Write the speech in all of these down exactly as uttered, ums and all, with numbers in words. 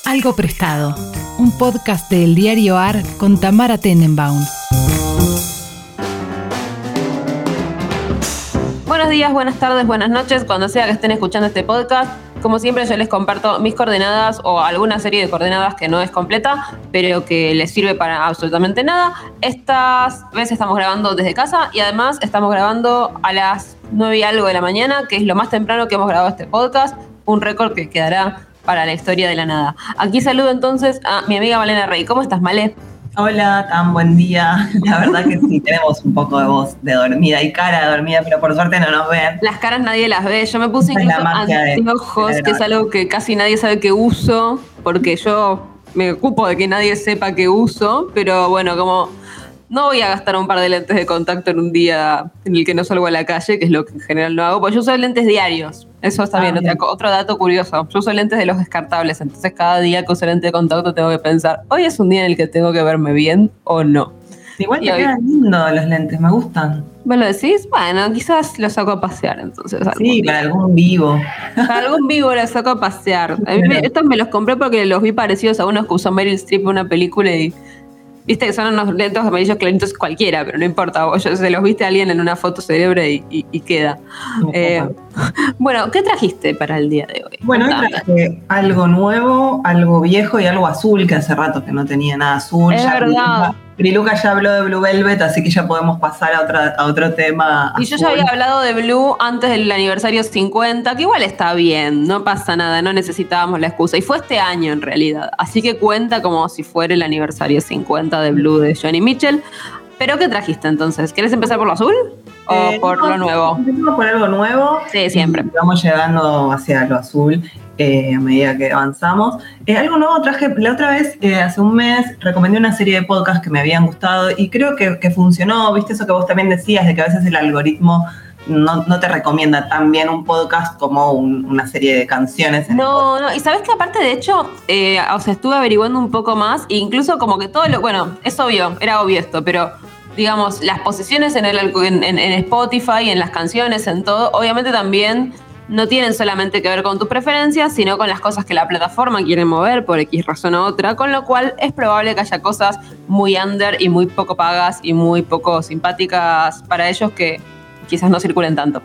Algo Prestado, un podcast del diario A R con Tamara Tenenbaum. Buenos días, buenas tardes, buenas noches, cuando sea que estén escuchando este podcast. Como siempre, yo les comparto mis coordenadas o alguna serie de coordenadas que no es completa, pero que les sirve para absolutamente nada. Estas veces estamos grabando desde casa y además estamos grabando a las nueve y algo de la mañana, que es lo más temprano que hemos grabado este podcast, un récord que quedará para la historia de la nada. Aquí saludo entonces a mi amiga Malena Rey. ¿Cómo estás, Male? Hola, tan buen día. La verdad que sí, tenemos un poco de voz de dormida y cara de dormida, pero por suerte no nos ven. Las caras nadie las ve. Yo me puse incluso anteojos, que es algo que casi nadie sabe que uso, porque yo me ocupo de que nadie sepa que uso, pero bueno, como no voy a gastar un par de lentes de contacto en un día en el que no salgo a la calle, que es lo que en general no hago, porque yo uso lentes diarios. Eso está ah, bien. bien. Otra, otro dato curioso. Yo uso lentes de los descartables, entonces cada día que uso lente de contacto tengo que pensar, ¿hoy es un día en el que tengo que verme bien o no? Igual te hoy... quedan lindos los lentes, me gustan. ¿Me lo decís? Bueno, quizás los saco a pasear entonces. Sí, día. Para algún vivo. Para algún vivo los saco a pasear. A mí me, estos me los compré porque los vi parecidos a unos que usó Meryl Streep en una película y viste que son unos lentes amarillos claritos cualquiera, pero no importa, vos se los viste a alguien en una foto célebre y, y, y queda. No, eh, bueno, ¿qué trajiste para el día de hoy? Bueno, hoy traje algo nuevo, algo viejo y algo azul, que hace rato que no tenía nada azul. Es ya verdad. Briluca ya habló de Blue Velvet, así que ya podemos pasar a, otra, a otro tema. Y azul. Yo ya había hablado de Blue antes del aniversario cincuenta, que igual está bien, no pasa nada, no necesitábamos la excusa. Y fue este año en realidad, así que cuenta como si fuera el aniversario cincuenta de Blue de Joni Mitchell. ¿Pero qué trajiste entonces? ¿Querés empezar por lo azul o eh, por no, lo nuevo? Empezamos por algo nuevo. Sí, siempre. Vamos llegando hacia lo azul. Eh, a medida que avanzamos. Eh, algo nuevo traje, la otra vez, eh, hace un mes, recomendé una serie de podcasts que me habían gustado y creo que, que funcionó, viste eso que vos también decías, de que a veces el algoritmo no, no te recomienda tan bien un podcast como un, una serie de canciones. En no, no, y sabés que aparte, de hecho, eh, o sea, estuve averiguando un poco más e incluso como que todo lo, bueno, es obvio, era obvio esto, pero digamos, las posiciones en, el, en, en, en Spotify, en las canciones, en todo, obviamente también no tienen solamente que ver con tus preferencias, sino con las cosas que la plataforma quiere mover por X razón u otra, con lo cual es probable que haya cosas muy under y muy poco pagas y muy poco simpáticas para ellos que quizás no circulen tanto.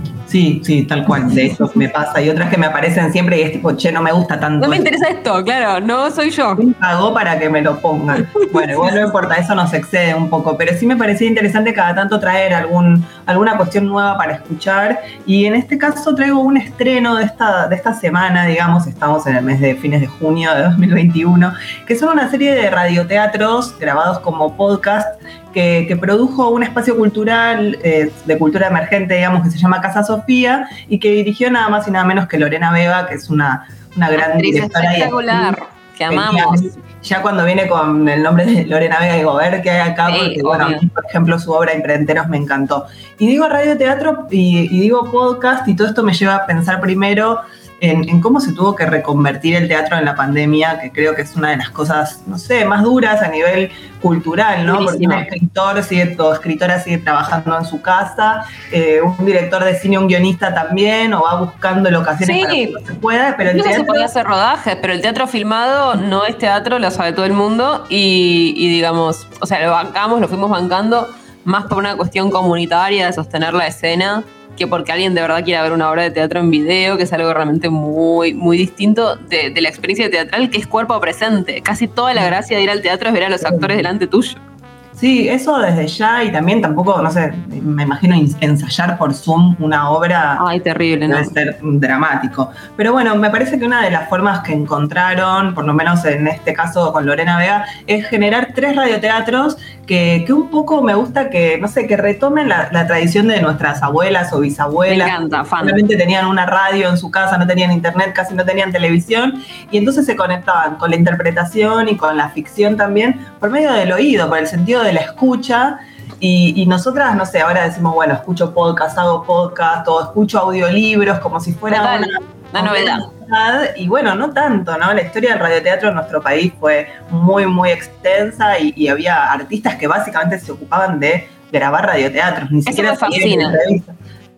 Sí, sí, tal cual, de eso me pasa. Y otras que me aparecen siempre y es tipo, che, no me gusta tanto. No me interesa esto, claro, no soy yo. ¿Quién pagó para que me lo pongan? Bueno, igual no importa, eso nos excede un poco, pero sí me parecía interesante cada tanto traer algún, alguna cuestión nueva para escuchar. Y en este caso traigo un estreno de esta, de esta semana, digamos, estamos en el mes de fines de junio de dos mil veintiuno, que son una serie de radioteatros grabados como podcast que, que produjo un espacio cultural eh, de cultura emergente, digamos, que se llama Casa Sofía y que dirigió nada más y nada menos que Lorena Vega, que es una, una gran actriz directora espectacular, y que amamos. Ya, ya cuando viene con el nombre de Lorena Vega digo, a ver qué hay acá, sí, porque bueno, a mí, por ejemplo, su obra Imprenteros me encantó. Y digo radioteatro y, y digo podcast y todo esto me lleva a pensar primero En, en cómo se tuvo que reconvertir el teatro en la pandemia, que creo que es una de las cosas, no sé, más duras a nivel cultural, ¿no? Porque un escritor sigue, o escritora sigue trabajando en su casa, eh, un director de cine, un guionista también, o va buscando locaciones sí, para que no se pueda, pero el no teatro... se podía hacer rodajes, pero el teatro filmado no es teatro, lo sabe todo el mundo, y, y digamos, o sea, lo bancamos, lo fuimos bancando, más por una cuestión comunitaria de sostener la escena, que porque alguien de verdad quiera ver una obra de teatro en video, que es algo realmente muy, muy distinto de, de la experiencia teatral, que es cuerpo presente. Casi toda la gracia de ir al teatro es ver a los actores delante tuyo. Sí, eso desde ya, y también tampoco, no sé, me imagino ensayar por Zoom una obra. Ay, terrible, ¿no? Debe ser dramático. Pero bueno, me parece que una de las formas que encontraron, por lo menos en este caso con Lorena Vega, es generar tres radioteatros que, que un poco me gusta que, no sé, que retomen la, la tradición de nuestras abuelas o bisabuelas. Me encanta, fan. Solamente tenían una radio en su casa, no tenían internet, casi no tenían televisión, y entonces se conectaban con la interpretación y con la ficción también por medio del oído, por el sentido de de la escucha y, y nosotras, no sé, ahora decimos, bueno, escucho podcast, hago podcast o escucho audiolibros como si fuera Total, una, una novedad. Y bueno, no tanto, ¿no? La historia del radioteatro en nuestro país fue muy, muy extensa y, y había artistas que básicamente se ocupaban de grabar radioteatros, ni Eso siquiera me fascina.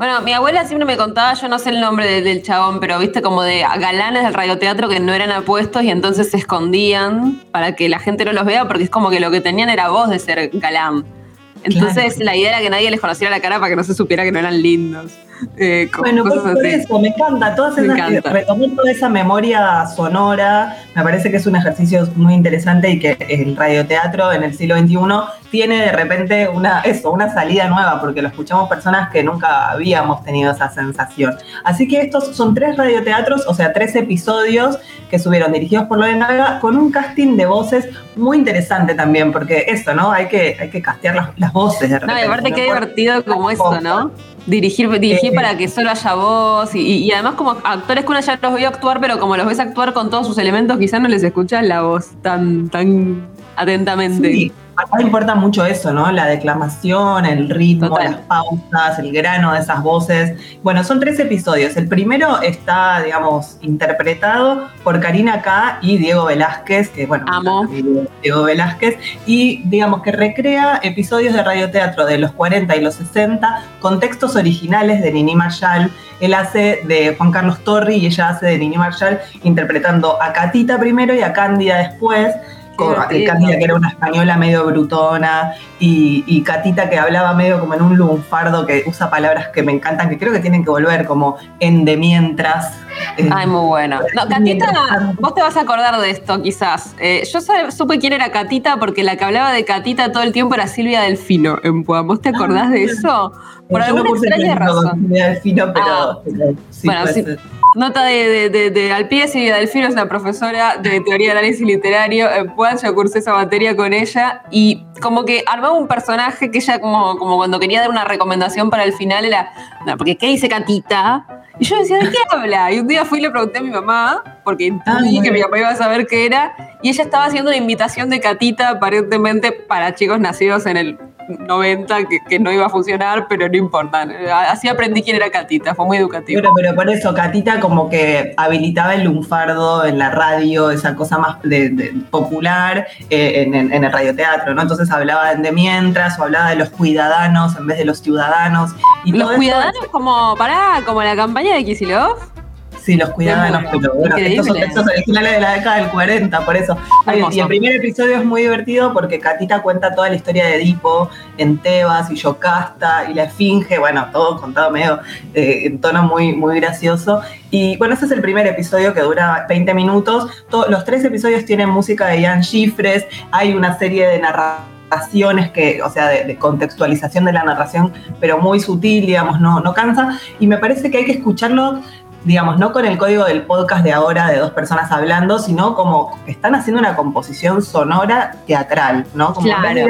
Bueno, mi abuela siempre me contaba, yo no sé el nombre de, del chabón, pero viste como de galanes del radioteatro que no eran apuestos y entonces se escondían para que la gente no los vea porque es como que lo que tenían era voz de ser galán. Entonces claro. La idea era que nadie les conociera la cara para que no se supiera que no eran lindos. Eh, bueno, pues por así. Eso, me encanta. Todas esas, encanta. Retomar toda esa memoria sonora, me parece que es un ejercicio muy interesante y que el radioteatro en el siglo veintiuno tiene de repente una, eso, una salida nueva, porque lo escuchamos personas que nunca habíamos tenido esa sensación. Así que estos son tres radioteatros, o sea, tres episodios que subieron dirigidos por Lorena Vega, con un casting de voces muy interesante también, porque eso, ¿no? Hay que, hay que castear las, las voces de repente. No, y aparte ¿no? qué divertido como eso, ¿no? Dirigir, dirigir eh, para que solo haya voz y, y además como actores que uno ya los vio actuar, pero como los ves actuar con todos sus elementos, quizás no les escuchas la voz tan, tan atentamente. Sí, acá importa mucho eso, ¿no? La declamación, el ritmo, total. Las pausas, el grano de esas voces. Bueno, son tres episodios. El primero está, digamos, interpretado por Karina K. y Diego Velázquez, que bueno, amo Diego Velázquez, y digamos que recrea episodios de radioteatro de los cuarenta y los sesenta con textos originales de Nini Marshall. Él hace de Juan Carlos Torri y ella hace de Nini Marshall, interpretando a Catita primero y a Cándida después. Cándida, que era una española medio brutona, y, y Catita, que hablaba medio como en un lunfardo, que usa palabras que me encantan, que creo que tienen que volver, como en de mientras. Eh, Ay, muy bueno. No, Catita, vos te vas a acordar de esto, quizás. Eh, yo sabe, supe quién era Catita, porque la que hablaba de Catita todo el tiempo era Silvia Delfino en Puan. ¿Vos te acordás ah, de eso? Por alguna no extraña razón. Silvia Delfino, pero, ah, pero sí, bueno, sí. Nota de, de, de, de al pie, Silvia Delfino es una profesora de teoría de análisis literario en Puan. Yo cursé esa materia con ella y como que armaba un personaje que ella como, como cuando quería dar una recomendación para el final era, no, porque ¿qué dice Catita? Y yo decía, ¿de qué habla? Y un día fui y le pregunté a mi mamá, porque intuí ah, que mi papá iba a saber qué era, y ella estaba haciendo una invitación de Catita aparentemente para chicos nacidos en el noventa, que, que no iba a funcionar, pero no importa. Así aprendí quién era Catita, fue muy educativo. Pero, pero por eso, Catita como que habilitaba el lunfardo en la radio, esa cosa más de, de, popular eh, en, en, en el radioteatro, ¿no? Entonces hablaba de mientras, o hablaba de los cuidadanos en vez de los ciudadanos. Y los cuidadanos es como, pará, como la campaña de Kicillof. Sí, los cuidaban, pero bueno, estos son textos originales de la década del cuarenta, por eso. Hermoso. Y el primer episodio es muy divertido porque Catita cuenta toda la historia de Edipo en Tebas y Yocasta y la Esfinge, bueno, todo contado medio eh, en tono muy, muy gracioso. Y bueno, ese es el primer episodio que dura veinte minutos. Todo, los tres episodios tienen música de Ian Gifres, hay una serie de narraciones que, o sea, de, de contextualización de la narración, pero muy sutil, digamos, no, no cansa. Y me parece que hay que escucharlo, digamos, no con el código del podcast de ahora de dos personas hablando, sino como que están haciendo una composición sonora teatral, ¿no? Como claro.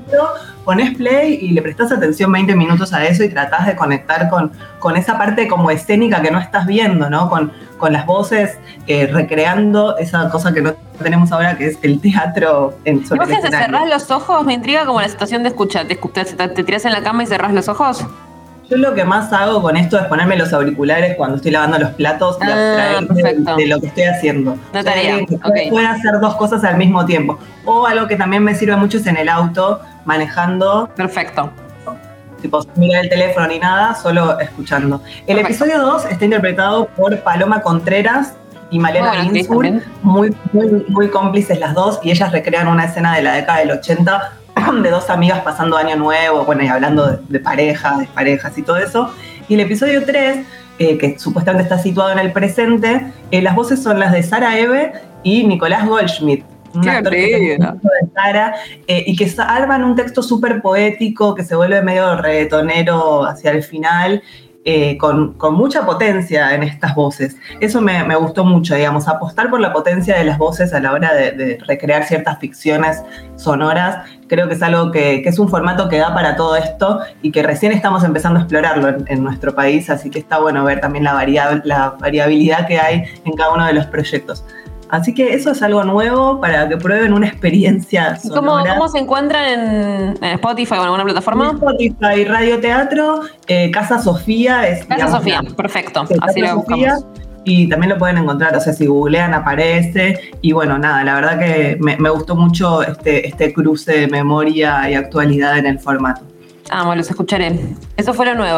Pones play y le prestás atención veinte minutos a eso y tratás de conectar con, con esa parte como escénica que no estás viendo, ¿no? Con, con las voces eh, recreando esa cosa que no tenemos ahora, que es el teatro en sobre ¿Y vos que se cerrás los ojos? Me intriga como la situación de escuchar. ¿Te, te, te tirás en la cama y cerrás los ojos? Yo lo que más hago con esto es ponerme los auriculares cuando estoy lavando los platos y ah, abstraerme de, de lo que estoy haciendo. Una tarea, que okay. Puedo hacer dos cosas al mismo tiempo. O algo que también me sirve mucho es en el auto, manejando. Perfecto. Tipo, sin mirar el teléfono ni nada, solo escuchando. El Perfecto. Episodio dos está interpretado por Paloma Contreras y Malena bueno, Ginsburg, muy, muy, muy cómplices las dos, y ellas recrean una escena de la década del ochenta de dos amigas pasando año nuevo, bueno, y hablando de, de parejas, de parejas y todo eso. Y el episodio tres, eh, que supuestamente está situado en el presente, eh, las voces son las de Sara Eve y Nicolás Goldschmidt. Un actor que de Sara, eh, y que arman un texto súper poético que se vuelve medio reggaetonero hacia el final, Eh, con, con mucha potencia en estas voces. Eso me, me gustó mucho, digamos, apostar por la potencia de las voces a la hora de, de recrear ciertas ficciones sonoras. Creo que es algo que, que es un formato que da para todo esto y que recién estamos empezando a explorarlo en, en nuestro país, así que está bueno ver también la, variab- la variabilidad que hay en cada uno de los proyectos. Así que eso es algo nuevo para que prueben una experiencia sonora. ¿Cómo, cómo se encuentran en, en Spotify o en alguna plataforma? En Spotify, Radioteatro, eh, Casa Sofía. Es, Casa digamos, Sofía, la, perfecto. Sí, así Casa lo Sofía, buscamos. Y también lo pueden encontrar, o sea, si googlean aparece. Y bueno, nada, la verdad que me, me gustó mucho este, este cruce de memoria y actualidad en el formato. Ah, bueno, los escucharé. Eso fue lo nuevo.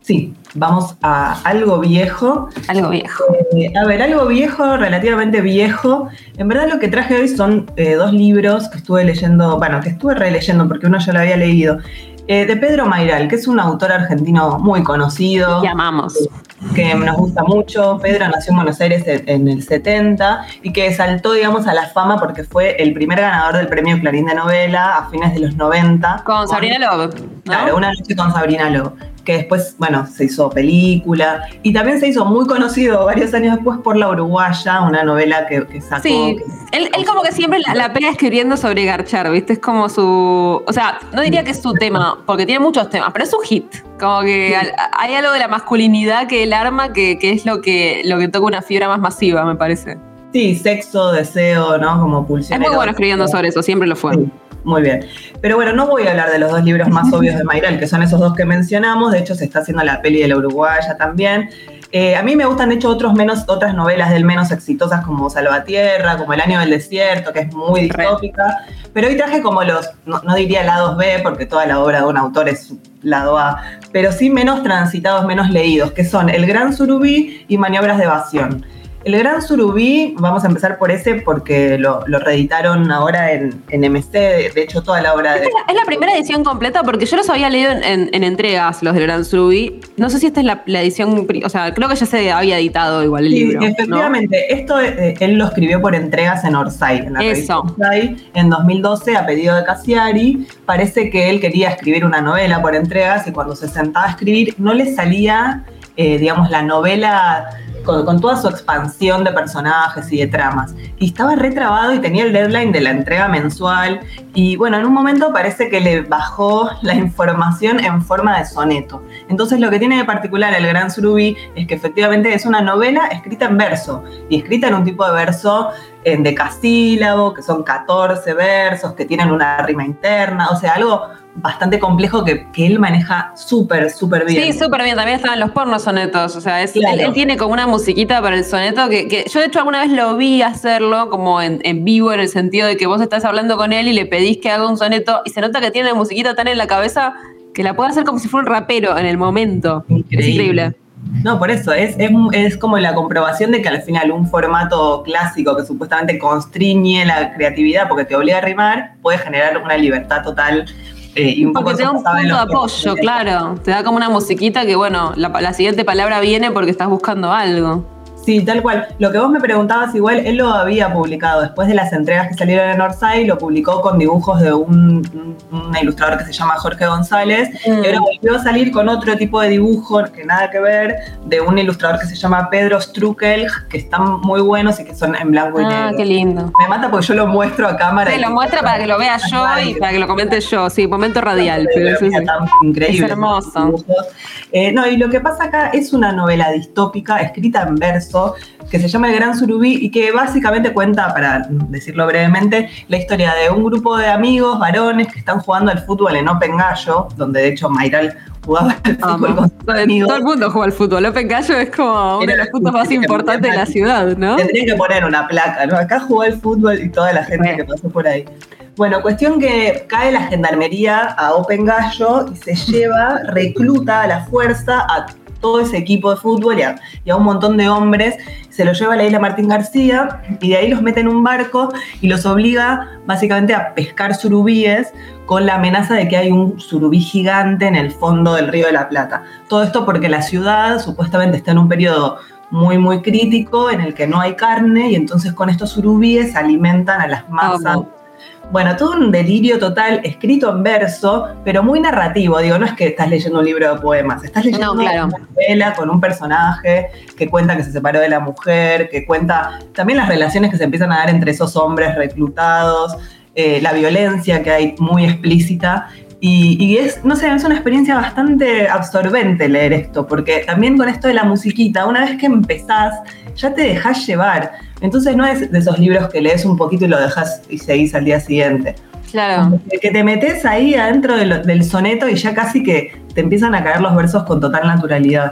Sí, vamos a algo viejo. Algo viejo. Eh, a ver, algo viejo, relativamente viejo. En verdad lo que traje hoy son eh, dos libros que estuve leyendo, bueno, que estuve releyendo porque uno ya lo había leído. Eh, de Pedro Mayral, que es un autor argentino muy conocido. Que amamos. Que nos gusta mucho. Pedro nació en Buenos Aires en el setenta y que saltó, digamos, a la fama porque fue el primer ganador del premio Clarín de novela a fines de los noventa. Con Sabrina Love, ¿no? Claro, Una noche con Sabrina Love, que después, bueno, se hizo película y también se hizo muy conocido varios años después por La Uruguaya, una novela que, que sacó. Sí, que, él, él como que siempre la, la pega escribiendo sobre garchar, ¿viste? Es como su... O sea, no diría que es su tema, porque tiene muchos temas, pero es un hit. Como que sí. Hay algo de la masculinidad que él arma que, que es lo que, lo que toca una fibra más masiva, me parece. Sí, sexo, deseo, ¿no? Como pulsión. Es muy bueno escribiendo sobre eso, siempre lo fue. Sí. Muy bien. Pero bueno, no voy a hablar de los dos libros más obvios de Mayral, que son esos dos que mencionamos. De hecho, se está haciendo la peli de La Uruguaya también. Eh, a mí me gustan, de hecho, otros menos, otras novelas de él menos exitosas como Salvatierra, como El año del desierto, que es muy distópica. Pero hoy traje como los, no, no diría lados B, porque toda la obra de un autor es lado A, pero sí menos transitados, menos leídos, que son El Gran Surubí y Maniobras de evasión. El Gran Surubí, vamos a empezar por ese porque lo, lo reeditaron ahora en, en M C, de, de hecho toda la obra de... Es la, es la primera edición completa porque yo los había leído en, en, en entregas, los del Gran Surubí. No sé si esta es la, la edición, o sea, creo que ya se había editado igual el sí, libro. Efectivamente, ¿no? Esto eh, él lo escribió por entregas en Orsay, en la Eso. revista Orsay, en dos mil doce a pedido de Cassiari. Parece que él quería escribir una novela por entregas y cuando se sentaba a escribir no le salía, eh, digamos, la novela... Con, con toda su expansión de personajes y de tramas. Y estaba retrabado y tenía el deadline de la entrega mensual. Y bueno, en un momento parece que le bajó la información en forma de soneto. Entonces lo que tiene de particular El Gran Surubí es que efectivamente es una novela escrita en verso. Y escrita en un tipo de verso en decasílabo, que son catorce versos, que tienen una rima interna. O sea, algo bastante complejo que, que él maneja súper, súper bien. Sí, súper bien. También estaban los pornos sonetos. O sea, es, claro. él, él tiene como una musiquita para el soneto que, que yo de hecho alguna vez lo vi hacerlo como en, en vivo, en el sentido de que vos estás hablando con él y le pedís que haga un soneto y se nota que tiene la musiquita tan en la cabeza que la puede hacer como si fuera un rapero en el momento. Increíble. Es increíble. No, por eso, es, es, es como la comprobación de que al final un formato clásico que supuestamente constriñe la creatividad porque te obliga a rimar, puede generar una libertad total. Eh, y un porque poco te da un punto de apoyo, claro. Te da como una musiquita que, bueno, la, la siguiente palabra viene porque estás buscando algo. Sí, tal cual. Lo que vos me preguntabas, igual, él lo había publicado después de las entregas que salieron en Orsay, lo publicó con dibujos de un, un, un ilustrador que se llama Jorge González, mm. y ahora volvió a salir con otro tipo de dibujo, que nada que ver, de un ilustrador que se llama Pedro Strukel, que están muy buenos y que son en blanco y negro. Ah, qué lindo. Me mata porque yo lo muestro a cámara. Sí, lo muestra para que lo vea yo y para que lo comente yo. Sí, momento radial. Pero pero mira, sí, tan increíble. Es hermoso. Eh, no, y lo que pasa acá es una novela distópica escrita en verso que se llama El Gran Surubí y que básicamente cuenta, para decirlo brevemente, la historia de un grupo de amigos, varones, que están jugando al fútbol en Open Gallo, donde de hecho Mayral jugaba al fútbol ah, con sus amigos. Todo el mundo juega al fútbol. Open Gallo es como uno de los puntos más importantes de la ciudad, ¿no? Tendría que poner una placa, ¿no? Acá jugó al fútbol y toda la gente bueno. que pasó por ahí. Bueno, cuestión que cae la gendarmería a Open Gallo y se lleva, recluta a la fuerza a todo ese equipo de fútbol y a, y a un montón de hombres, se los lleva a la isla Martín García y de ahí los mete en un barco y los obliga básicamente a pescar surubíes con la amenaza de que hay un surubí gigante en el fondo del Río de la Plata. Todo esto porque la ciudad supuestamente está en un periodo muy, muy crítico en el que no hay carne y entonces con estos surubíes alimentan a las masas. Oh, Bueno, todo un delirio total, escrito en verso, pero muy narrativo. Digo, no es que estás leyendo un libro de poemas, estás leyendo no, claro. una novela con un personaje que cuenta que se separó de la mujer, que cuenta también las relaciones que se empiezan a dar entre esos hombres reclutados, eh, la violencia que hay muy explícita. Y, y es, no sé, es una experiencia bastante absorbente leer esto, porque también con esto de la musiquita, una vez que empezás, ya te dejás llevar. Entonces no es de esos libros que lees un poquito y lo dejas y seguís al día siguiente. Claro. Que te metes ahí adentro de lo, del soneto y ya casi que te empiezan a caer los versos con total naturalidad.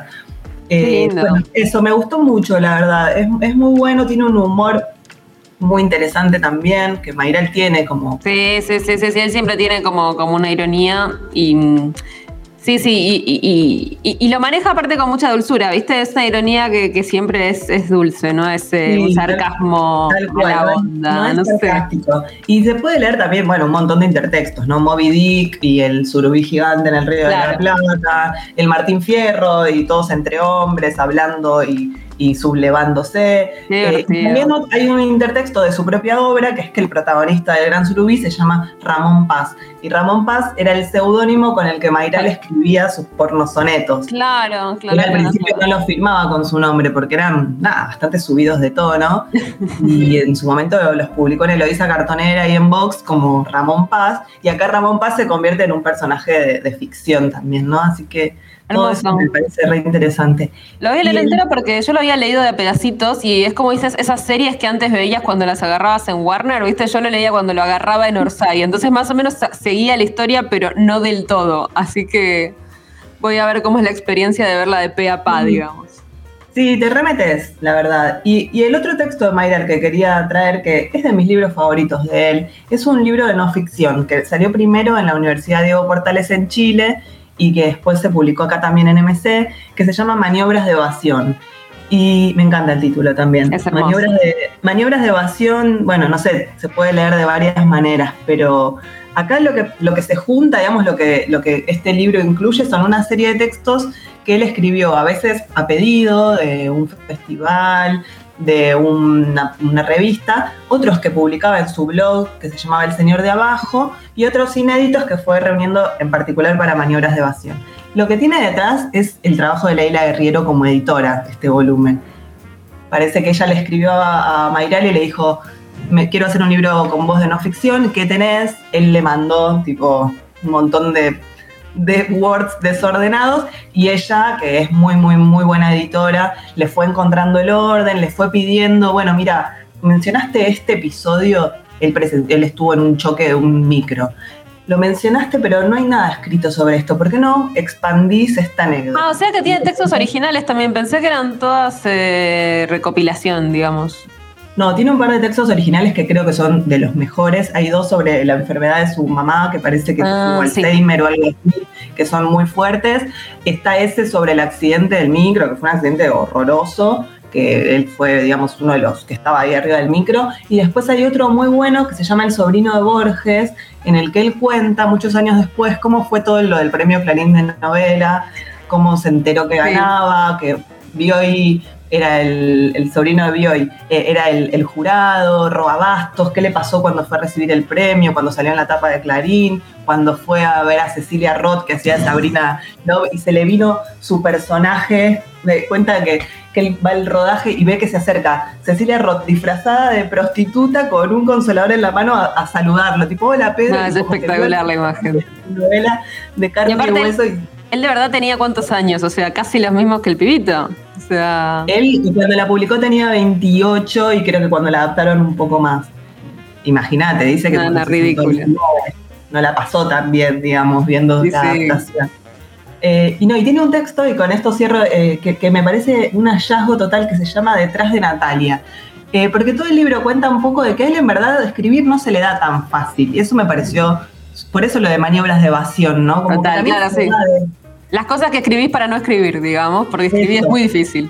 Eh, bueno, eso, me gustó mucho, la verdad. Es, es muy bueno, tiene un humor muy interesante también, que Mayral tiene como... Sí, sí, sí, sí, sí, él siempre tiene como, como una ironía y... Sí, sí, y, y, y, y lo maneja aparte con mucha dulzura, ¿viste? Esa ironía que, que siempre es, es dulce, ¿no? Ese Sí, un sarcasmo tal cual, a la no, onda, no es no sé. sarcástico. Y se puede leer también, bueno, un montón de intertextos, ¿no? Moby Dick y el surubí gigante en el Río Claro. de la Plata, el Martín Fierro y todos entre hombres hablando y, y sublevándose. Eh, y también hay un intertexto de su propia obra, que es que el protagonista del Gran Surubí se llama Ramón Paz. Y Ramón Paz era el seudónimo con el que Mayral escribía sus pornosonetos. Claro, claro. Él al claro, principio claro. no los firmaba con su nombre porque eran nada, bastante subidos de tono. Y en su momento los publicó en Eloísa Cartonera y en Vox como Ramón Paz. Y acá Ramón Paz se convierte en un personaje de, de ficción también, ¿no? Así que todo Hermoso. eso me parece re interesante. Lo voy a leer Y el- entero porque yo lo había leído de a pedacitos y es como dices, esas series que antes veías cuando las agarrabas en Warner, ¿viste? Yo lo leía cuando lo agarraba en Orsay. Entonces más o menos seguía la historia, pero no del todo. Así que voy a ver cómo es la experiencia de verla de pe a pa, Mm. digamos. Sí, te remetes, la verdad. Y, y el otro texto de Mayral que quería traer, que es de mis libros favoritos de él, es un libro de no ficción que salió primero en la Universidad Diego Portales en Chile y que después se publicó acá también en eme ce, que se llama Maniobras de Evasión. Y me encanta el título también. Es hermoso. Maniobras de, maniobras de evasión, bueno, no sé, se puede leer de varias maneras, pero acá lo que, lo que se junta, digamos, lo que, lo que este libro incluye son una serie de textos que él escribió, a veces a pedido de un festival, de una, una revista, otros que publicaba en su blog, que se llamaba El Señor de Abajo, y otros inéditos que fue reuniendo en particular para Maniobras de Evasión. Lo que tiene detrás es el trabajo de Leila Guerriero como editora de este volumen. Parece que ella le escribió a, a Mayral y le dijo, me quiero hacer un libro con voz de no ficción, ¿qué tenés? Él le mandó tipo un montón de, de words desordenados y ella, que es muy, muy, muy buena editora, le fue encontrando el orden, le fue pidiendo, bueno, mira, mencionaste este episodio, él, presen- él estuvo en un choque de un micro. Lo mencionaste, pero no hay nada escrito sobre esto. ¿Por qué no expandís esta anécdota? Ah, o sea que tiene textos originales también. Pensé que eran todas eh, recopilación, digamos. No, tiene un par de textos originales que creo que son de los mejores. Hay dos sobre la enfermedad de su mamá, que parece que Ah, tuvo sí. Alzheimer o algo así, que son muy fuertes. Está ese sobre el accidente del micro, que fue un accidente horroroso, que él fue, digamos, uno de los que estaba ahí arriba del micro. Y después hay otro muy bueno que se llama El sobrino de Borges, en el que él cuenta muchos años después cómo fue todo lo del premio Clarín de novela, cómo se enteró que ganaba, que Bioy era el, el sobrino de Bioy, eh, era el, el jurado, robabastos, qué le pasó cuando fue a recibir el premio, cuando salió en la tapa de Clarín, cuando fue a ver a Cecilia Roth, que hacía Sabrina Love, y se le vino su personaje, me cuenta que, que él va al rodaje y ve que se acerca Cecilia Roth disfrazada de prostituta con un consolador en la mano a, a saludarlo, tipo, hola Pedro. No, es y como que espectacular vio la imagen. Novela de carne Y y, aparte- hueso. Y Él de verdad tenía cuántos años, o sea, casi los mismos que el pibito. O sea, él cuando la publicó tenía veintiocho y creo que cuando la adaptaron un poco más. Imagínate, dice que No, cuando no, se ridículo. sentó en el- no la pasó tan bien, digamos, viendo Sí, la sí. adaptación. Eh, y no, y tiene un texto, y con esto cierro, eh, que, que me parece un hallazgo total que se llama Detrás de Natalia. Eh, porque todo el libro cuenta un poco de que a él en verdad escribir no se le da tan fácil. Y eso me pareció, por eso lo de maniobras de evasión, ¿no? Como Total, que también claro, se sí. da de- las cosas que escribís para no escribir, digamos, porque escribir Eso. es muy difícil.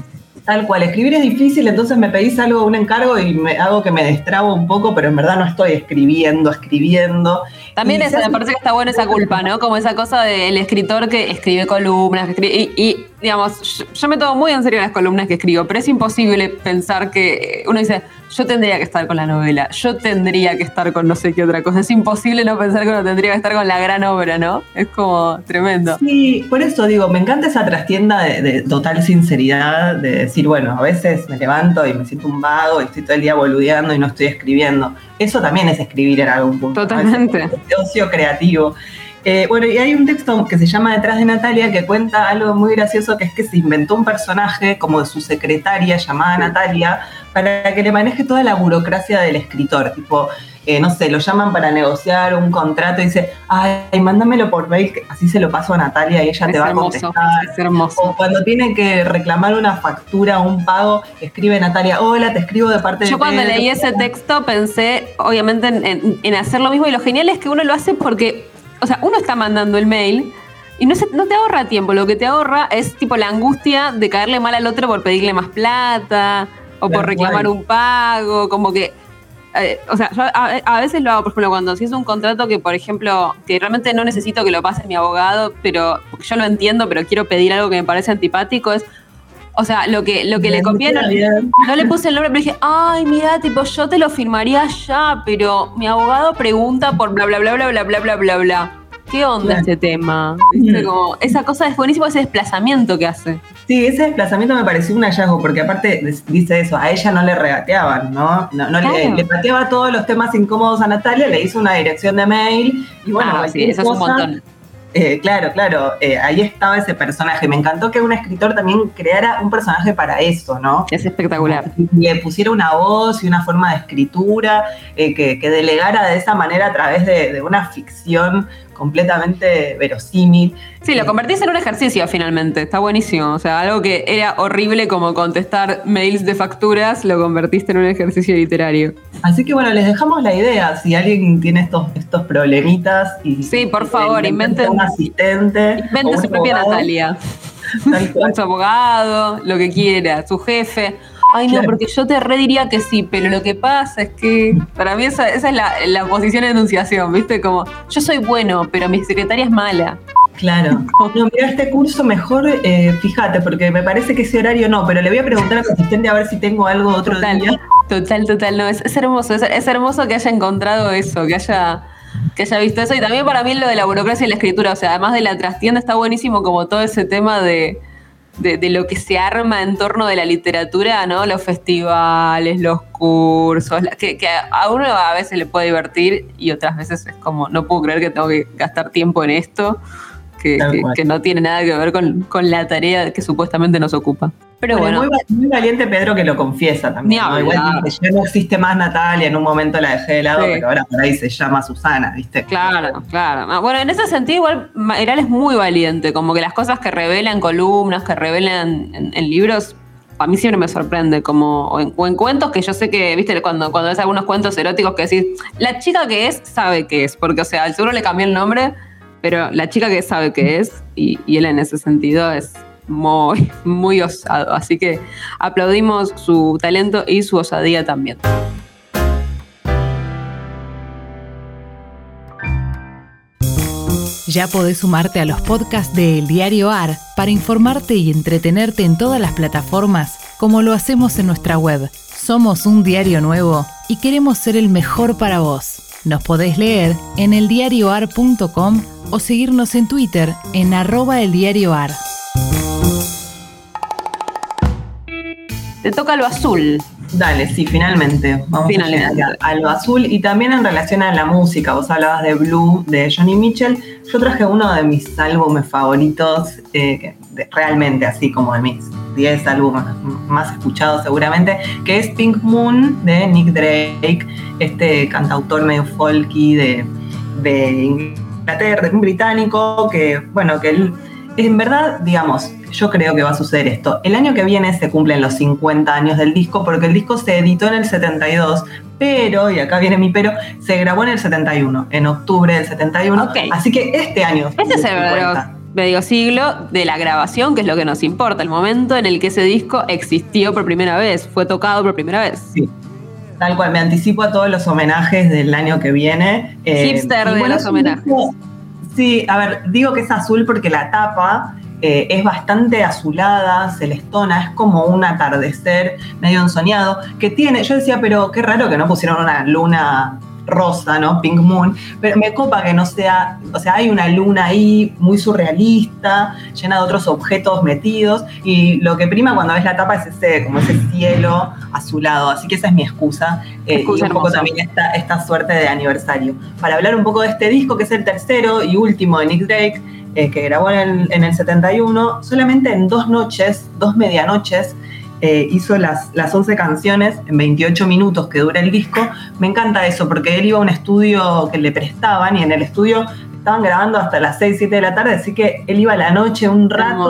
Tal cual, escribir es difícil, entonces me pedís algo, un encargo y me hago que me destrabo un poco, pero en verdad no estoy escribiendo, escribiendo. También Y es, se me hace- parece que está buena esa culpa, ¿no? Como esa cosa del escritor que escribe columnas, que escribe, y, y, digamos, yo, yo me tomo muy en serio las columnas que escribo, pero es imposible pensar que uno dice, yo tendría que estar con la novela, yo tendría que estar con no sé qué otra cosa. Es imposible no pensar que uno tendría que estar con la gran obra, ¿no? Es como tremendo. Sí, por eso digo, me encanta esa trastienda de, de total sinceridad, de decir, bueno, a veces me levanto y me siento un vago y estoy todo el día boludeando y no estoy escribiendo. Eso también es escribir en algún punto. ¿no? Totalmente. Es de ocio creativo. Eh, bueno, y hay un texto que se llama Detrás de Natalia que cuenta algo muy gracioso, que es que se inventó un personaje como de su secretaria llamada Natalia para que le maneje toda la burocracia del escritor. Tipo, eh, no sé, lo llaman para negociar un contrato y dice, ay, mándamelo por mail, que así se lo paso a Natalia y ella Es te va hermoso, a contestar. es hermoso. O cuando tiene que reclamar una factura o un pago, escribe Natalia, hola, te escribo de parte de Yo cuando Pedro". leí ese texto pensé, obviamente, en, en- en hacer lo mismo, y lo genial es que uno lo hace porque, o sea, uno está mandando el mail, Y no, se, no te ahorra tiempo, lo que te ahorra es tipo la angustia de caerle mal al otro por pedirle más plata o por reclamar un pago, como que... Eh, o sea, yo a, a veces lo hago, por ejemplo, cuando si es un contrato que, por ejemplo, que realmente no necesito que lo pase mi abogado, pero porque yo lo entiendo, pero quiero pedir algo que me parece antipático, es... O sea, lo que, lo que le copié, no, no le puse el nombre, pero dije, ay, mira, tipo, yo te lo firmaría ya, pero mi abogado pregunta por bla, bla, bla, bla, bla, bla, bla, bla, bla. ¿Qué onda claro. este tema? ¿Viste? Como, esa cosa es buenísimo, ese desplazamiento que hace. Sí, ese desplazamiento me pareció un hallazgo, porque aparte dice eso, a ella no le regateaban, ¿no? no, no claro. le, le pateaba todos los temas incómodos a Natalia, le hizo una dirección de mail, y bueno, ah, sí, eso cosa, es un montón. Eh, claro, claro, eh, ahí estaba ese personaje. Me encantó que un escritor también creara un personaje para eso, ¿no? Es espectacular. Le pusiera una voz y una forma de escritura, eh, que, que delegara de esa manera a través de, de una ficción completamente verosímil. Sí, lo convertís en un ejercicio finalmente, está buenísimo. O sea, algo que era horrible como contestar mails de facturas, lo convertiste en un ejercicio literario. Así que bueno, les dejamos la idea, si alguien tiene estos, estos problemitas y... Sí, por favor, inventen un asistente. Inventen su propia Natalia. Su abogado, lo que quiera, su jefe. Ay, no, claro. porque yo te rediría que sí, pero lo que pasa es que para mí esa, esa es la, la posición de enunciación, ¿viste? Como, yo soy bueno, pero mi secretaria es mala. Claro. No, mira, este curso mejor, eh, fíjate, porque me parece que ese horario no, pero le voy a preguntar a mi asistente a ver si tengo algo otro total, día. Total, total, no, es, es hermoso, es, es hermoso que haya encontrado eso, que haya... que haya visto eso, y también para mí lo de la burocracia y la escritura, o sea, además de la trastienda está buenísimo como todo ese tema de, de, de lo que se arma en torno de la literatura, ¿no? Los festivales, los cursos, que, que a uno a veces le puede divertir y otras veces es como, no puedo creer que tengo que gastar tiempo en esto, que, que, que no tiene nada que ver con, con la tarea que supuestamente nos ocupa. Pero bueno, bueno. Muy, muy valiente Pedro que lo confiesa también, ¿no? Igual dice, ya no existe más Natalia, en un momento la dejé de lado, sí. pero ahora por ahí se llama Susana, ¿viste? Claro, claro. Bueno, en ese sentido igual Meral es muy valiente, como que las cosas que revela en columnas, que revela en, en, en libros, a mí siempre me sorprende, como o en, o en cuentos que yo sé que, viste, cuando, cuando ves algunos cuentos eróticos que decís, la chica que es, sabe que es, porque o sea, al seguro le cambió el nombre, pero la chica que sabe que es, y, y él en ese sentido es muy, muy osado. Así que aplaudimos su talento y su osadía también. Ya podés sumarte a los podcasts de El Diario A R para informarte y entretenerte en todas las plataformas, como lo hacemos en nuestra web. Somos un diario nuevo y queremos ser el mejor para vos. Nos podés leer en el diario ar punto com o seguirnos en Twitter en arroba eldiarioar. Te toca lo azul. Dale, sí, finalmente. Vamos finalmente. a llegar a lo azul. Y también en relación a la música, vos hablabas de Blue, de Joni Mitchell. Yo traje uno de mis álbumes favoritos, eh, de, realmente así como de mis diez álbumes más escuchados seguramente, que es Pink Moon de Nick Drake, este cantautor medio folky de, de Inglaterra, un británico, que, bueno, que él, en verdad, digamos, yo creo que va a suceder esto. El año que viene se cumplen los cincuenta años del disco, porque el disco se editó en el setenta y dos, pero, y acá viene mi pero, se grabó en el setenta y uno, en octubre del setenta y uno, okay. Así que este año... Este es el verdadero medio siglo de la grabación, que es lo que nos importa, el momento en el que ese disco existió por primera vez, fue tocado por primera vez. Sí. Tal cual, me anticipo a todos los homenajes del año que viene. Eh, Hipster de bueno, los homenajes. Disco, sí, a ver, digo que es azul porque la tapa... Eh, es bastante azulada, celestona, es como un atardecer medio ensoñado, que tiene, yo decía, pero qué raro que no pusieron una luna rosa, ¿no? Pink Moon, pero me copa que no sea, o sea, hay una luna ahí muy surrealista, llena de otros objetos metidos, y lo que prima cuando ves la tapa es ese, como ese cielo azulado, así que esa es mi excusa, eh, excusa y un poco hermosa. También esta, esta suerte de aniversario. Para hablar un poco de este disco, que es el tercero y último de Nick Drake, Eh, que grabó en el, en el setenta y uno, solamente en dos noches, dos medianoches, eh, hizo las, las once canciones en veintiocho minutos que dura el disco. Me encanta eso, porque él iba a un estudio que le prestaban y en el estudio estaban grabando hasta las seis, siete de la tarde, así que él iba a la noche un rato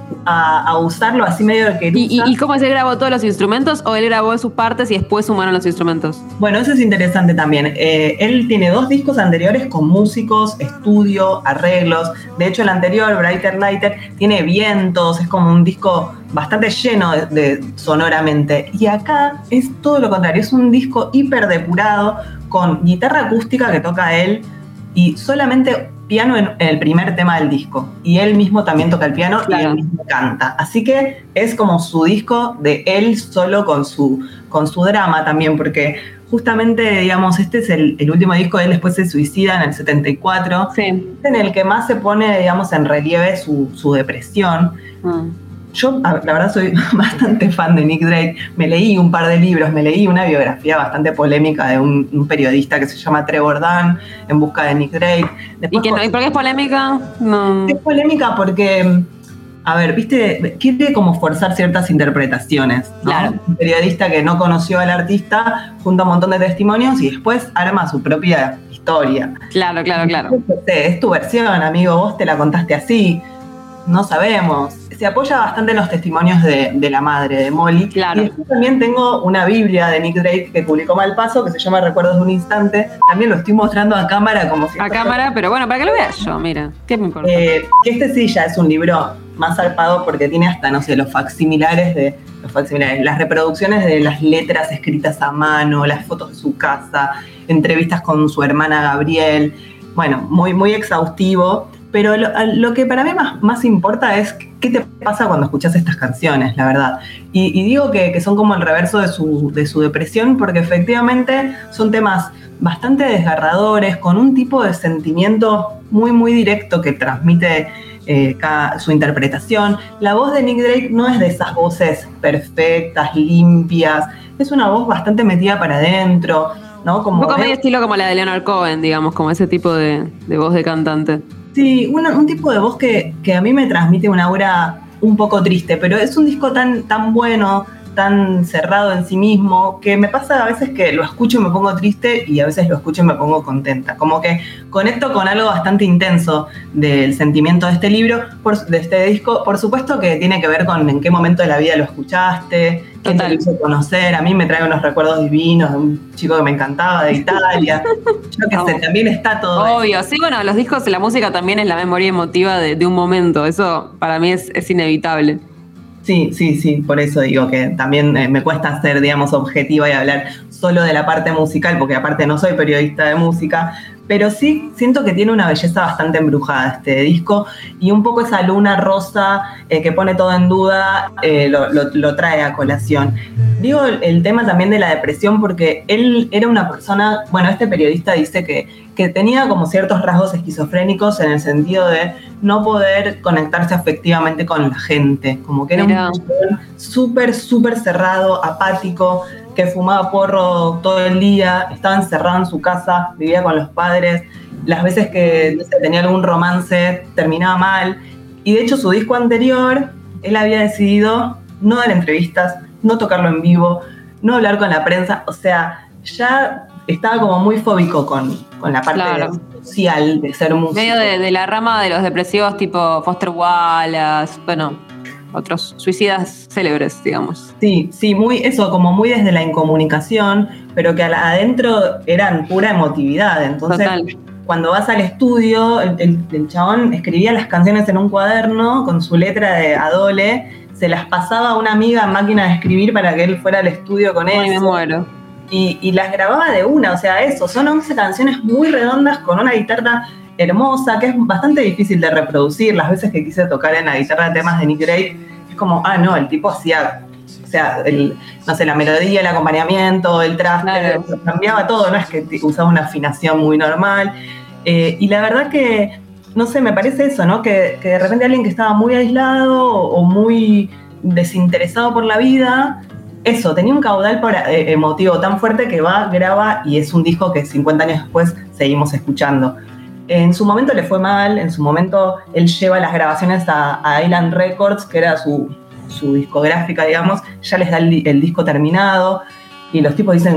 a, a usarlo así medio de querusa. ¿Y, y, ¿Y cómo es? ¿Él grabó todos los instrumentos o él grabó sus partes y después sumaron los instrumentos? Bueno, eso es interesante también. Eh, él tiene dos discos anteriores con músicos, estudio, arreglos. De hecho, el anterior, Brighter Lighter, tiene vientos, es como un disco bastante lleno de, de sonoramente. Y acá es todo lo contrario, es un disco hiper depurado con guitarra acústica que toca él y solamente piano en el primer tema del disco. Y él mismo también toca el piano, claro, y él mismo canta. Así que es como su disco de él solo con su, con su drama también, porque justamente, digamos, este es el, el último disco de él, después se suicida en el setenta y cuatro, sí, en el que más se pone, digamos, en relieve su, su depresión. Mm. Yo, la verdad, soy bastante fan de Nick Drake. Me leí un par de libros, me leí una biografía bastante polémica de un, un periodista que se llama Trevor Dunn, En busca de Nick Drake. Después, ¿Y, que no, ¿Y por qué es polémica? No. Es polémica porque, a ver, viste, quiere como forzar ciertas interpretaciones, ¿no? Claro. Un periodista que no conoció al artista junta un montón de testimonios y después arma su propia historia. Claro, claro, claro. Es tu versión, amigo, vos te la contaste así. No sabemos. Se apoya bastante en los testimonios de, de la madre, de Molly. Claro. Y después también tengo una Biblia de Nick Drake que publicó Malpaso, que se llama Recuerdos de un Instante. También lo estoy mostrando a cámara como si... A cámara, pero bueno, para que lo vea yo, mira. ¿Qué me importa? Eh, este sí ya es un libro más zarpado porque tiene hasta, no sé, los facsimilares de... Los facsimilares, las reproducciones de las letras escritas a mano, las fotos de su casa, entrevistas con su hermana Gabriel. Bueno, muy, muy exhaustivo. Pero lo, lo que para mí más, más importa es qué te pasa cuando escuchas estas canciones, la verdad. Y, y digo que, que son como el reverso de su, de su depresión, porque efectivamente son temas bastante desgarradores, con un tipo de sentimiento muy, muy directo que transmite eh, cada, su interpretación. La voz de Nick Drake no es de esas voces perfectas, limpias, es una voz bastante metida para adentro, ¿no? Como un poco medio estilo como la de Leonard Cohen, digamos, como ese tipo de, de voz de cantante. Sí, una, un tipo de voz que, que a mí me transmite una aura un poco triste, pero es un disco tan, tan bueno, tan cerrado en sí mismo, que me pasa a veces que lo escucho y me pongo triste y a veces lo escucho y me pongo contenta. Como que conecto con algo bastante intenso del sentimiento de este libro, por, de este disco. Por supuesto que tiene que ver con en qué momento de la vida lo escuchaste, quién te lo hizo conocer. A mí me trae unos recuerdos divinos de un chico que me encantaba de Italia. Yo qué sé, también está todo obvio, eso. Sí, bueno, los discos, la música también es la memoria emotiva de, de un momento. Eso para mí es, es inevitable. Sí, sí, sí, por eso digo que también eh, me cuesta ser, digamos, objetiva y hablar solo de la parte musical, porque aparte no soy periodista de música, pero sí siento que tiene una belleza bastante embrujada este disco y un poco esa luna rosa eh, que pone todo en duda eh, lo, lo, lo trae a colación. Digo el, el tema también de la depresión porque él era una persona, bueno, este periodista dice que, que tenía como ciertos rasgos esquizofrénicos en el sentido de no poder conectarse afectivamente con la gente, como que era Mira. un súper, súper cerrado, apático, que fumaba porro todo el día, estaba encerrado en su casa, vivía con los padres, las veces que no sé, tenía algún romance terminaba mal, y de hecho su disco anterior, él había decidido no dar entrevistas, no tocarlo en vivo, no hablar con la prensa, o sea, ya estaba como muy fóbico con, con la parte claro. social de ser músico. Medio de, de la rama de los depresivos tipo Foster Wallace, bueno, otros suicidas célebres, digamos. Sí, sí, muy eso, como muy desde la incomunicación, pero que adentro eran pura emotividad. Entonces, Total. Cuando vas al estudio, el, el, el chabón escribía las canciones en un cuaderno con su letra de Adole, se las pasaba a una amiga en máquina de escribir para que él fuera al estudio con él. Ay, me muero. Y, y las grababa de una, o sea, eso, son once canciones muy redondas con una guitarra hermosa, que es bastante difícil de reproducir. Las veces que quise tocar en la guitarra temas de Nick Drake, es como, ah, no, el tipo hacía, o sea, el, no sé, la melodía, el acompañamiento, el traste, claro. cambiaba todo, no es que usaba una afinación muy normal. Eh, y la verdad que, no sé, me parece eso, ¿no? Que, que de repente alguien que estaba muy aislado o, o muy desinteresado por la vida, eso, tenía un caudal para, eh, emotivo tan fuerte que va, graba y es un disco que cincuenta años después seguimos escuchando. En su momento le fue mal, en su momento él lleva las grabaciones a, a Island Records, que era su, su discográfica, digamos, ya les da el, el disco terminado y los tipos dicen,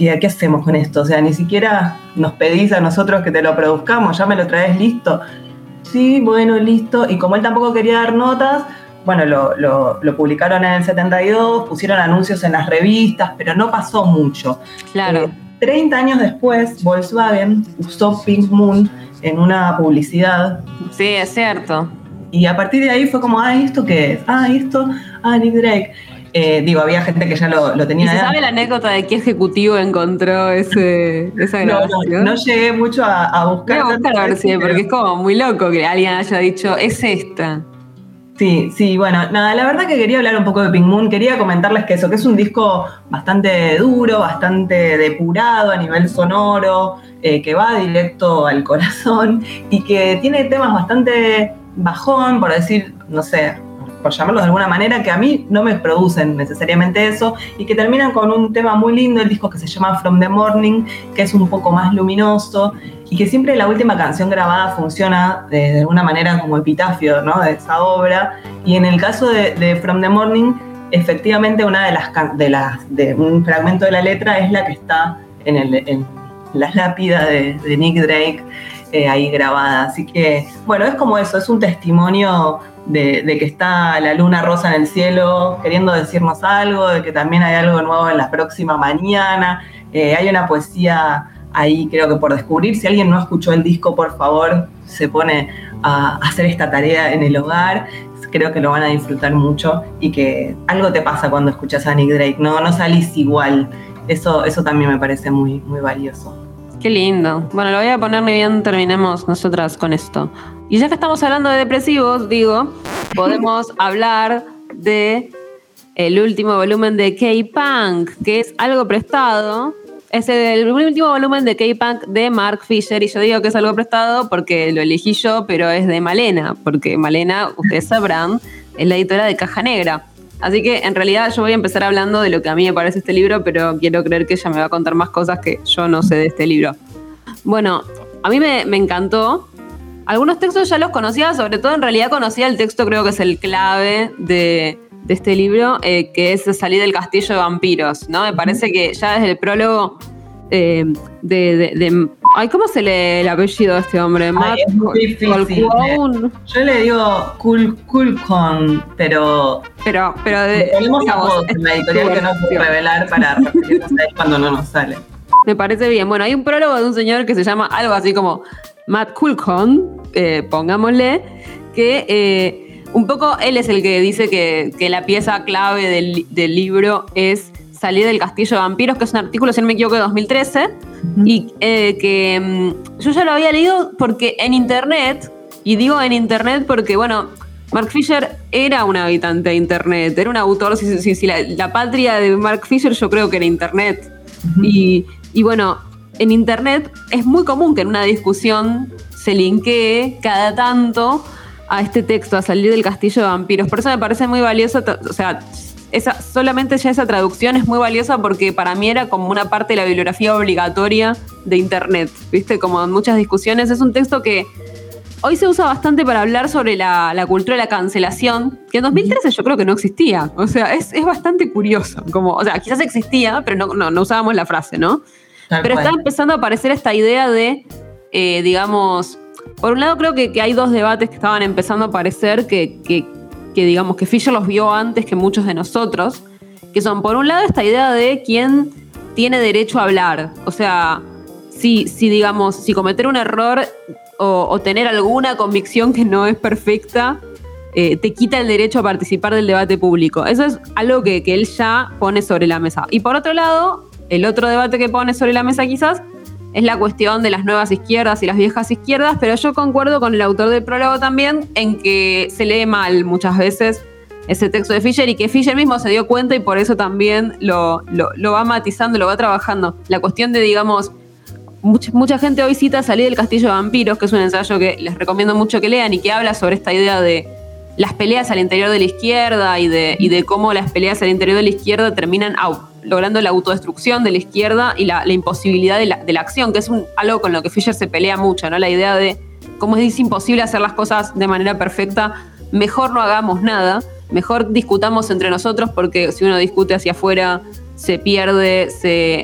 ¿qué, ¿qué hacemos con esto? O sea, ni siquiera nos pedís a nosotros que te lo produzcamos, ya me lo traes listo. Sí, bueno, listo. Y como él tampoco quería dar notas, bueno, lo, lo, lo publicaron en el setenta y dos, pusieron anuncios en las revistas, pero no pasó mucho. Claro. Eh, treinta años después, Volkswagen usó Pink Moon en una publicidad. Sí, es cierto. Y a partir de ahí fue como, ah, ¿esto qué es? Ah, esto, ah, Nick Drake. Eh, digo, había gente que ya lo, lo tenía. ¿Y se sabe la anécdota de qué ejecutivo encontró ese, esa grabación? No, no, no llegué mucho a, a buscar. Voy a buscar a ver si, porque es como muy loco que alguien haya dicho, es esta. Sí, sí, bueno, nada, la verdad que quería hablar un poco de Pink Moon, quería comentarles que eso, que es un disco bastante duro, bastante depurado a nivel sonoro, eh, que va directo al corazón y que tiene temas bastante bajón, por decir, no sé, por llamarlos de alguna manera, que a mí no me producen necesariamente eso, y que terminan con un tema muy lindo, el disco que se llama From the Morning, que es un poco más luminoso, y que siempre la última canción grabada funciona de, de alguna manera como epitafio, ¿no?, de esa obra, y en el caso de, de From the Morning, efectivamente una de las, de las de un fragmento de la letra es la que está en, el, en la lápida de, de Nick Drake, eh, ahí grabada, así que, bueno, es como eso, es un testimonio De, de que está la luna rosa en el cielo queriendo decirnos algo, de que también hay algo nuevo en la próxima mañana. Eh, hay una poesía ahí, creo que por descubrir. Si alguien no escuchó el disco, por favor, se pone a hacer esta tarea en el hogar. Creo que lo van a disfrutar mucho y que algo te pasa cuando escuchas a Nick Drake, no, no salís igual. Eso, eso también me parece muy, muy valioso. Qué lindo. Bueno, lo voy a poner ni bien terminemos nosotras con esto. Y ya que estamos hablando de depresivos, digo, podemos hablar de el último volumen de K-Punk, que es Algo Prestado. Es el último volumen de K-Punk de Mark Fisher, y yo digo que es algo prestado porque lo elegí yo, pero es de Malena, porque Malena, ustedes sabrán, es la editora de Caja Negra. Así que en realidad yo voy a empezar hablando de lo que a mí me parece este libro, pero quiero creer que ella me va a contar más cosas que yo no sé de este libro. Bueno, a mí me, me encantó. Algunos textos ya los conocía, sobre todo en realidad conocía el texto, creo que es el clave de, de este libro, eh, que es Salir del castillo de vampiros, ¿no? Me parece que ya desde el prólogo eh, de, de, de... Ay, ¿cómo se lee el apellido de este hombre? Ay, Matt es muy difícil. Yo le digo cool, cool con, pero... Pero, pero de, tenemos a vos, en la editorial que no puedo revelar para referirnos a él cuando no nos sale. Me parece bien. Bueno, hay un prólogo de un señor que se llama algo así como Matt Kulcon, eh, pongámosle, que eh, un poco él es el que dice que, que la pieza clave del, del libro es Salir del castillo de vampiros, que es un artículo, si no me equivoco, de dos mil trece, uh-huh. y eh, que um, yo ya lo había leído porque en internet, y digo en internet porque, bueno, Mark Fisher era un habitante de internet, era un autor, si, si, si la, la patria de Mark Fisher yo creo que era internet, uh-huh. y, y bueno, en internet es muy común que en una discusión se linkee cada tanto a este texto, a Salir del castillo de vampiros. Por eso me parece muy valioso, o sea, esa, solamente ya esa traducción es muy valiosa porque para mí era como una parte de la bibliografía obligatoria de internet, ¿viste? Como en muchas discusiones. Es un texto que hoy se usa bastante para hablar sobre la, la cultura de la cancelación, que en dos mil trece yo creo que no existía. O sea, es, es bastante curioso. Como, o sea, quizás existía, pero no, no, no usábamos la frase, ¿no? Tal pero cual. Está empezando a aparecer esta idea de, eh, digamos... Por un lado creo que, que hay dos debates que estaban empezando a aparecer que, que, que digamos que Fisher los vio antes que muchos de nosotros, que son por un lado esta idea de quién tiene derecho a hablar, o sea, si, si digamos, si cometer un error o, o tener alguna convicción que no es perfecta, eh, te quita el derecho a participar del debate público. Eso es algo que, que él ya pone sobre la mesa. Y por otro lado, el otro debate que pone sobre la mesa quizás es la cuestión de las nuevas izquierdas y las viejas izquierdas, pero yo concuerdo con el autor del prólogo también en que se lee mal muchas veces ese texto de Fisher y que Fisher mismo se dio cuenta y por eso también lo, lo, lo va matizando, lo va trabajando. La cuestión de, digamos, mucha, mucha gente hoy cita Salir del castillo de vampiros, que es un ensayo que les recomiendo mucho que lean y que habla sobre esta idea de las peleas al interior de la izquierda y de, y de cómo las peleas al interior de la izquierda terminan out. logrando la autodestrucción de la izquierda y la, la imposibilidad de la, de la acción, que es un, algo con lo que Fisher se pelea mucho, ¿no? La idea de cómo es imposible hacer las cosas de manera perfecta, mejor no hagamos nada, mejor discutamos entre nosotros, porque si uno discute hacia afuera se pierde, se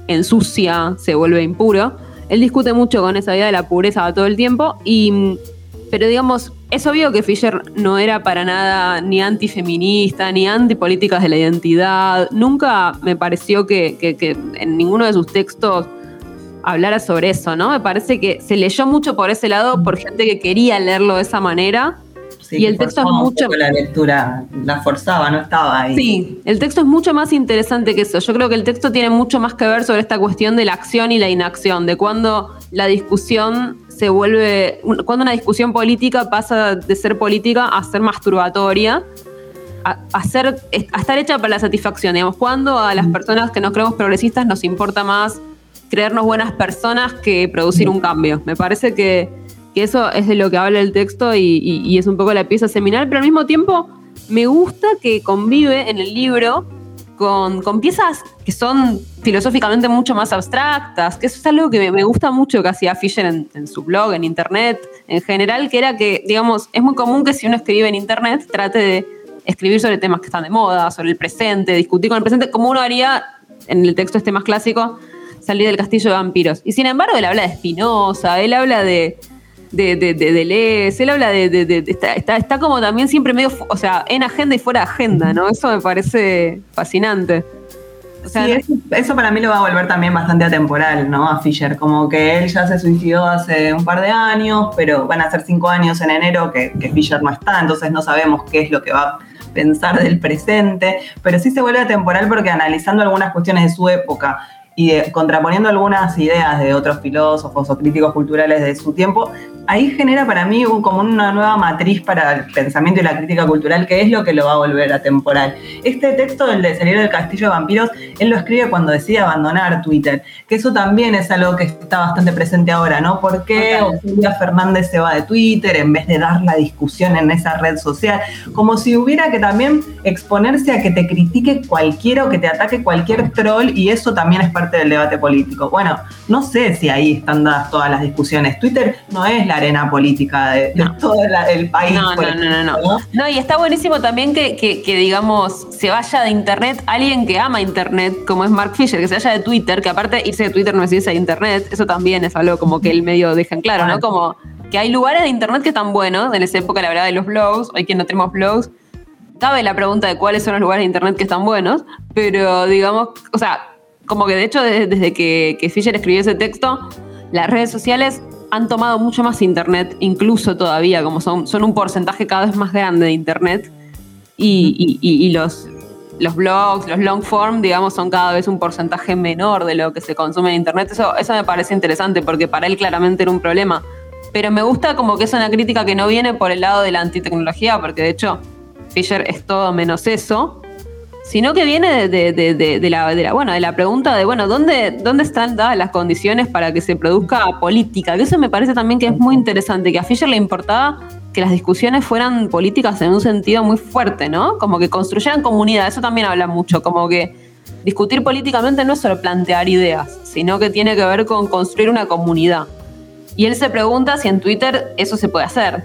ensucia, se vuelve impuro. Él discute mucho con esa idea de la pureza todo el tiempo, y, pero digamos, es obvio que Fischer no era para nada ni antifeminista, ni antipolíticas de la identidad. Nunca me pareció que, que, que en ninguno de sus textos hablara sobre eso, ¿no? Me parece que se leyó mucho por ese lado por gente que quería leerlo de esa manera. Sí, y el texto es mucho... La lectura la forzaba, no estaba ahí. Sí, el texto es mucho más interesante que eso. Yo creo que el texto tiene mucho más que ver sobre esta cuestión de la acción y la inacción, de cuando la discusión se vuelve... Cuando una discusión política pasa de ser política a ser masturbatoria, a, a, ser, a estar hecha para la satisfacción. Digamos, cuando a las personas que nos creemos progresistas nos importa más creernos buenas personas que producir un cambio. Me parece que, que eso es de lo que habla el texto y, y, y es un poco la pieza seminal, pero al mismo tiempo me gusta que convive en el libro con, con piezas que son filosóficamente mucho más abstractas, que eso es algo que me, me gusta mucho que hacía Fischer en, en su blog, en internet, en general, que era que, digamos, es muy común que si uno escribe en internet trate de escribir sobre temas que están de moda, sobre el presente, discutir con el presente, como uno haría en el texto este más clásico, Salir del castillo de vampiros. Y sin embargo, él habla de Spinoza, él habla de de, de, de Deleuze, él habla de... de, de, de está, está, está como también siempre medio, o sea, en agenda y fuera de agenda, ¿no? Eso me parece fascinante. O sea, sí, eso, eso para mí lo va a volver también bastante atemporal, ¿no? A Fischer, como que él ya se suicidó hace un par de años, pero van a ser cinco años en enero que, que Fischer no está, entonces no sabemos qué es lo que va a pensar del presente, pero sí se vuelve atemporal porque analizando algunas cuestiones de su época y de, contraponiendo algunas ideas de otros filósofos o críticos culturales de su tiempo, ahí genera para mí un, como una nueva matriz para el pensamiento y la crítica cultural, que es lo que lo va a volver atemporal. Este texto, el de Salir del castillo de vampiros, él lo escribe cuando decide abandonar Twitter, que eso también es algo que está bastante presente ahora, ¿no? ¿Por qué Ofelia Fernández se va de Twitter en vez de dar la discusión en esa red social? Como si hubiera que también exponerse a que te critique cualquiera o que te ataque cualquier troll, y eso también es parte del debate político. Bueno, no sé si ahí están dadas todas las discusiones. Twitter no es la arena política de, de no. todo la, el país. No, no, no, no, no. No, y está buenísimo también que, que, que, digamos, se vaya de Internet alguien que ama Internet, como es Mark Fisher, que se vaya de Twitter, que aparte irse de Twitter no es irse de Internet, eso también es algo como que él medio deja en claro, ¿no? Como que hay lugares de Internet que están buenos, en esa época la verdad de los blogs, hoy que no tenemos blogs, cabe la pregunta de cuáles son los lugares de Internet que están buenos, pero digamos, o sea, como que de hecho desde, desde que, que Fischer escribió ese texto, las redes sociales han tomado mucho más Internet, incluso todavía, como son, son un porcentaje cada vez más grande de Internet, y, y, y, y los, los blogs, los long form, digamos, son cada vez un porcentaje menor de lo que se consume en Internet. Eso, eso me parece interesante, porque para él claramente era un problema. Pero me gusta como que es una crítica que no viene por el lado de la antitecnología, porque de hecho Fischer es todo menos eso, sino que viene de, de, de, de, la, de, la, bueno, de la pregunta de, bueno, ¿dónde, ¿dónde están dadas las condiciones para que se produzca política? Que eso me parece también que es muy interesante, que a Fischer le importaba que las discusiones fueran políticas en un sentido muy fuerte, ¿no? Como que construyeran comunidad, eso también habla mucho, como que discutir políticamente no es solo plantear ideas, sino que tiene que ver con construir una comunidad. Y él se pregunta si en Twitter eso se puede hacer.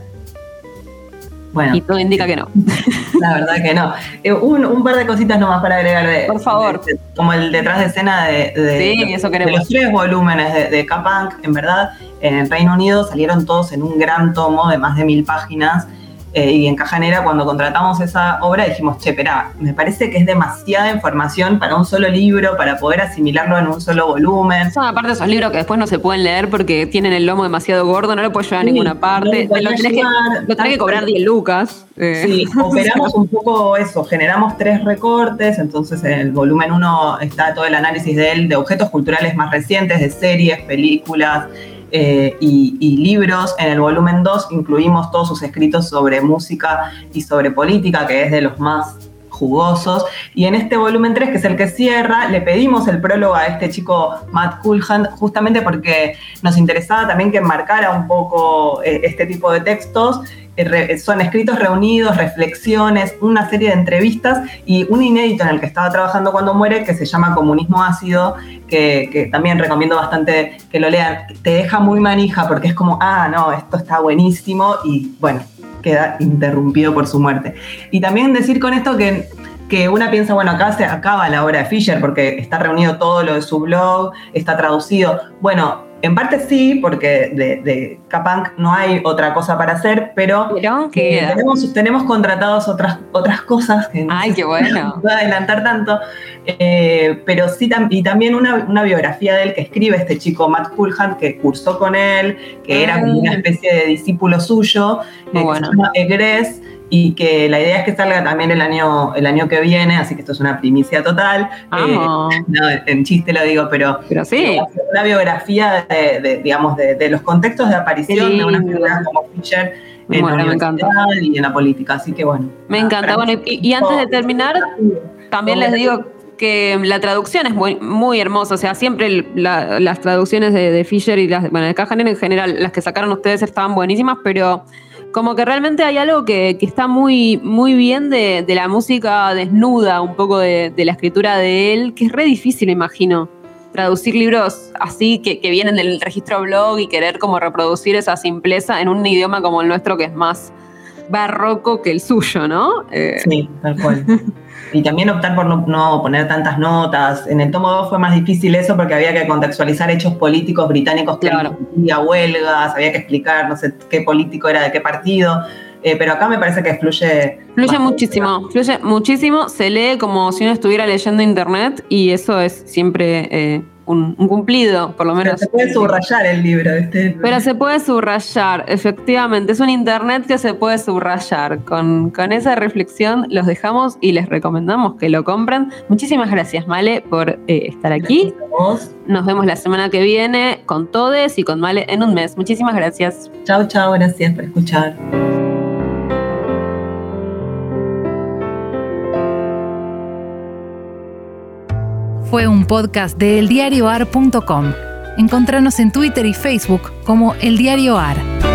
Bueno, y todo indica que no. La verdad que no. Eh, un, un par de cositas nomás para agregar. De, Por favor. De, de, como el detrás de escena de, de, sí, eso de los tres volúmenes de, de K-Punk, en verdad, en el Reino Unido salieron todos en un gran tomo de más de mil páginas. Eh, y en Caja Negra, cuando contratamos esa obra, dijimos, che, esperá, me parece que es demasiada información para un solo libro, para poder asimilarlo en un solo volumen. Son aparte esos libros que después no se pueden leer porque tienen el lomo demasiado gordo, no lo puedes llevar sí, a ninguna parte. No lo, lo tenés que, lo tenés que cobrar diez lucas. Eh. Sí, operamos un poco eso, generamos tres recortes, entonces en el volumen uno está todo el análisis de él, de objetos culturales más recientes, de series, películas, Eh, y, y libros. En el volumen dos incluimos todos sus escritos sobre música y sobre política, que es de los más jugosos. Y en este volumen tres, que es el que cierra, le pedimos el prólogo a este chico Matt Culhane, justamente porque nos interesaba también que enmarcara un poco eh, este tipo de textos. Eh, son escritos reunidos, reflexiones, una serie de entrevistas y un inédito en el que estaba trabajando cuando muere, que se llama Comunismo Ácido, que, que también recomiendo bastante que lo lean. Te deja muy manija porque es como, ah, no, esto está buenísimo, y bueno, queda interrumpido por su muerte. Y también decir con esto que que una piensa, bueno, acá se acaba la obra de Fisher porque está reunido todo lo de su blog, está traducido. Bueno, en parte sí, porque de, de K-Punk no hay otra cosa para hacer, pero, pero eh, tenemos, tenemos contratados otras, otras cosas que no Ay, sé qué si bueno. puedo adelantar tanto, eh, pero sí, tam- y también una, una biografía de él que escribe este chico Matt Culham, que cursó con él, que era como una especie de discípulo suyo, eh, que bueno. se llama Egress, y que la idea es que salga también el año, el año que viene, así que esto es una primicia total. Eh, no, en chiste lo digo, pero, pero sí. digo, una biografía de, de, digamos, de, de los contextos de aparición de una figura como Fisher en bueno, la universidad y en la política, así que bueno. Me nada, encanta. Bueno, y, y antes de terminar, también les digo que la traducción es muy, muy hermosa, o sea, siempre la, las traducciones de, de Fisher y las, bueno, de K. Hansen en general, las que sacaron ustedes estaban buenísimas, pero como que realmente hay algo que, que está muy, muy bien de, de la música desnuda, un poco de, de la escritura de él, que es re difícil, imagino, traducir libros así que, que vienen del registro blog y querer como reproducir esa simpleza en un idioma como el nuestro, que es más barroco que el suyo, ¿no? Eh... Sí, tal cual. Y también optar por no, no poner tantas notas. En el tomo dos fue más difícil eso porque había que contextualizar hechos políticos británicos que claro. había huelgas, había que explicar, no sé qué político era de qué partido. Eh, pero acá me parece que fluye... Fluye muchísimo, fluye muchísimo. Se lee como si uno estuviera leyendo internet y eso es siempre eh, un, un cumplido, por lo menos. Pero se puede subrayar el libro. ¿Viste? Pero se puede subrayar, efectivamente. Es un internet que se puede subrayar. Con, con esa reflexión los dejamos y les recomendamos que lo compren. Muchísimas gracias, Male, por eh, estar aquí. Nos vemos la semana que viene con todes y con Male en un mes. Muchísimas gracias. Chau, chau, gracias por escuchar. Fue un podcast de el diario ar punto com. Encontranos en Twitter y Facebook como El Diario Ar.